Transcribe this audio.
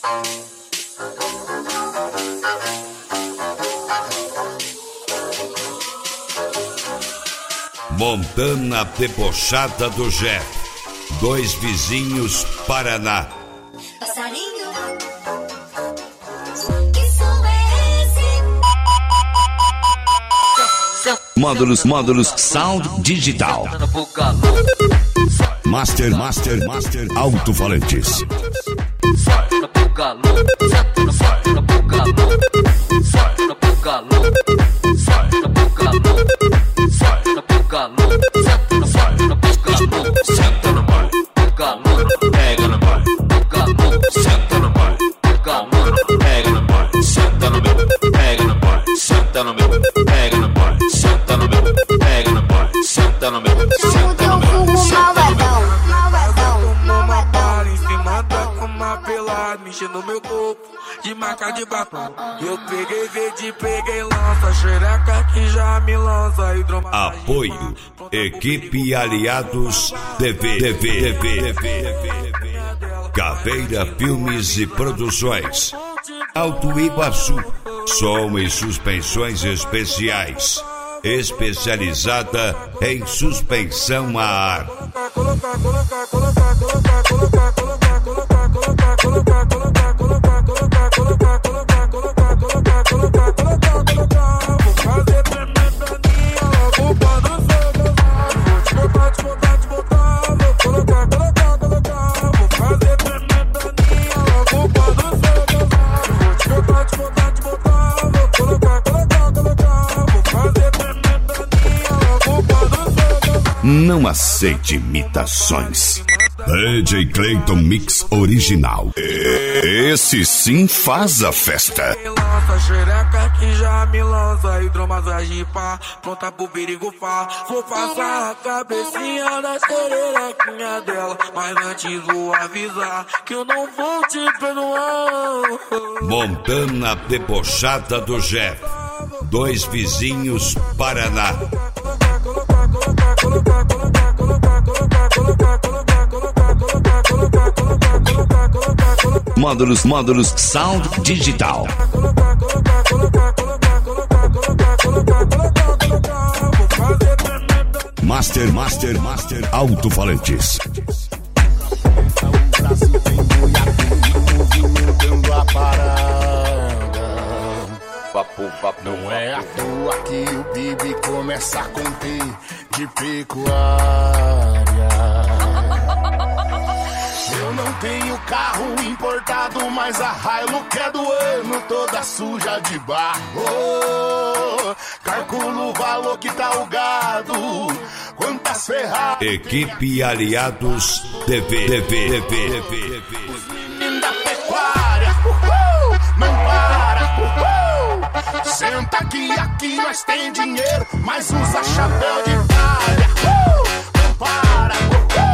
Montana debochada do Jeff. Dois vizinhos, Paraná. Passarinho, que som é esse? Módulos Sound Digital. Master Alto-Falantes. No meu corpo, de marca de batom. Eu peguei verde, peguei lança, xereca que já me lança. Apoio, Equipe Aliados TV. Caveira Filmes e Produções. Alto Iguaçu, som e suspensões especiais. Especializada em suspensão a ar. Não aceite imitações. DJ Clayton Mix Original. Esse sim faz a festa. Lança, xereca que já me lança. Hidromassagem pá, pronta pro perigo pá. Vou passar a cabecinha da xerequinha dela. Mas antes vou avisar que eu não vou te perdoar. Montana debochada do Jeff. Dois vizinhos, Paraná. Módulos Sound Digital. Master Alto-Falantes. O Brasil tem boiado movimentando a parada. Não é à toa que o Bibi começa a conter de pecuária. Eu não tenho carro importado, mas a Hilux é do ano, toda suja de barro. Calculo o valor que tá o gado, quantas Ferrari. Equipe Aliados TV. Os meninos da pecuária, não para, senta aqui nós tem dinheiro, mas usa chapéu de palha, não para,